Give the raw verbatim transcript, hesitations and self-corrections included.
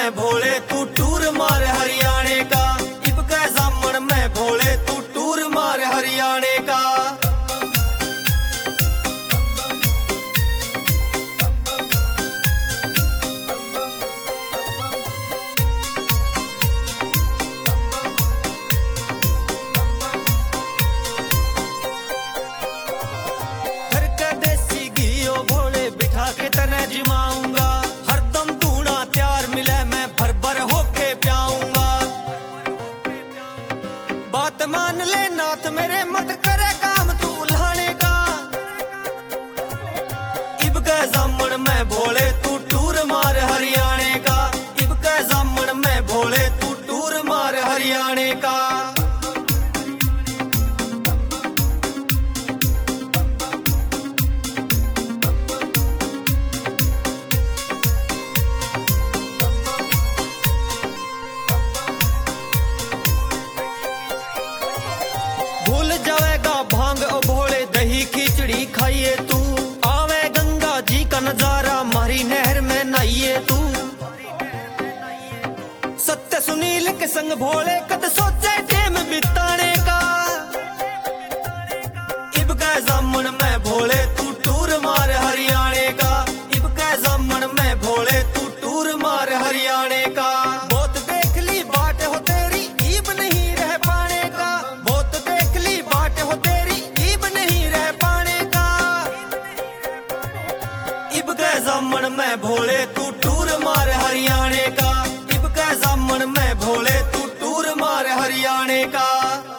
मैं भोले तू टूर मार हरियाणे का। इब के जामन में भोले तू टूर मार हरियाणे का। घर का देसी घियो भोले बिठा के तने जिमाऊंगा। हरदम दूना प्यार मिले मैं भर भर होके प्याऊंगा। बात मान ले नाथ मेरे मत करे काम तू उल्हाने का। इब के जामन में भोले तू टूर मार हरियाणे का। इब के जामन में भोले तू टूर मार हरियाणे का। भूल जाएगा भांग ओ भोले दही खिचड़ी खाइए तू। आवे गंगा जी का नजारा मारी नहर में नहाइए तू। सत्य सुनील के संग भोले कद सोचे टेम बिताने का। इब के जामन में भोले तू टूर मार हरियाणे का। इब के जामन में भोले तू टूर मार हरियाणे का। बहुत देख ली बाट हो तेरी ईब नहीं रह पाने का। बहुत देख ली बाट हो तेरी ईब नहीं रह पाने का। इब के जामन में भोले तू टूर मार हरियाणे का। इब के जामन में भोले तू टूर मार हरियाणे का।